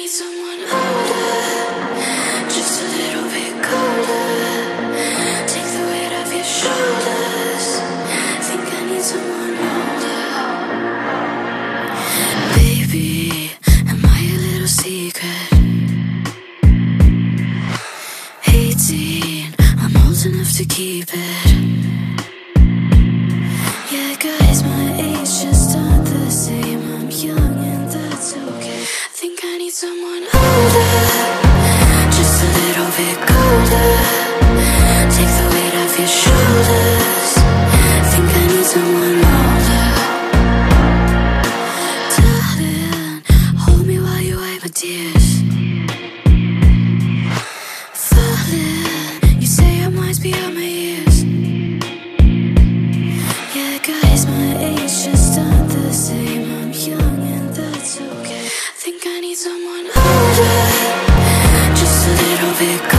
need someone older, just a little bit colder. Take the weight off your shoulders. Think I need someone older. Baby, am I a little secret? 18, I'm old enough to keep it. Yeah, guys my age just aren't the same. I'm young and that's okay. I think I need someone older, just a little bit colder. Take the weight off your shoulders. Think I need someone older. Darling, hold me while you wipe my tears. Falling, you say I might be on my ears. Yeah, guys my age just aren't the same. I'm young and that's okay. I think I need someone older, just a little bit colder.